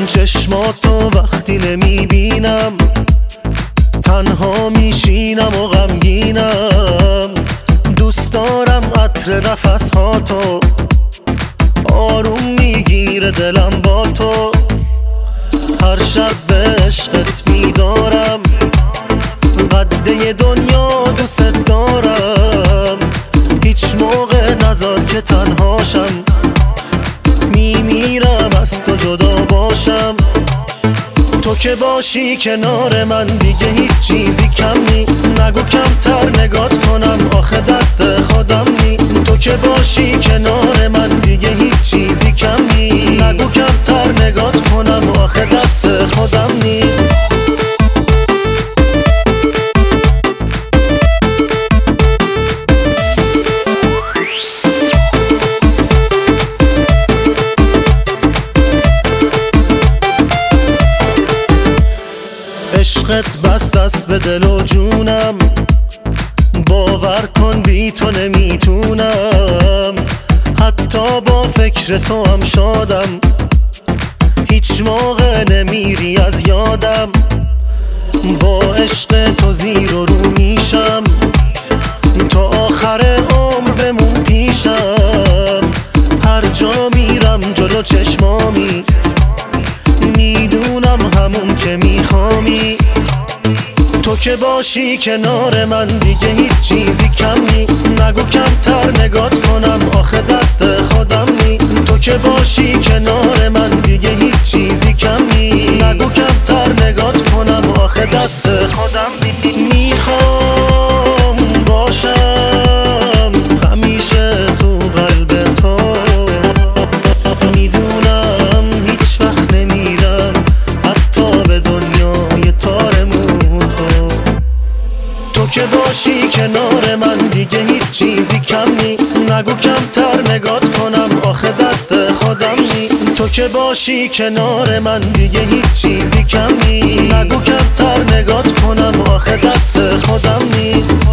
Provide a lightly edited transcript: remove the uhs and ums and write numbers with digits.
چشماتو وقتی نمیبینم تنها میشینم و غمگینم. دوست دارم عطر نفسهاتو، آروم میگیره دلم با تو. هر شب به عشقت میدارم، قده دنیا دوست دارم. هیچ موقع نذار که تنهاشم، میمیرم از تو جدا باشم. تو که باشی کنار من دیگه هیچ چیزی کم نیست. نگو کمتر نگات کنم، آخه دست خودم نیست. تو که باشی کنار من دیگه هیچ چیزی کم نیست. نگو کمتر نگات کنم، آخه دست خودم نیست. عشقت بست است به دل و جونم، باور کن بی تو نمیتونم. حتی با فکر تو هم شادم، هیچ موقع نمیری از یادم. با عشق تو زیر و رو میشم، تا آخر عمر بمون پیشم. هر جا میرم جلو چشمامی، میدونم همون که میخوامی. تو که باشی کنار من دیگه هیچ چیزی کم نیست. نگو کمتر نگات کنم، آخه دست خودم نیست. تو که باشی کنار من دیگه هیچ چیزی کم نیست. نگو کمتر نگات کنم، آخه دست خودم نیست. میخوام باشم همیشه تو قلب تو، میدونم هیچ وقت نمیرم حتی به دنیای تارمون تو. تو که باشی کنار من دیگه هیچ چیزی کم نیست. نگو کمتر نگات کنم، آخه دست خودم نیست. تو که باشی کنار من دیگه هیچ چیزی کم نیست. نگو کمتر نگات کنم، آخه دست خودم نیست.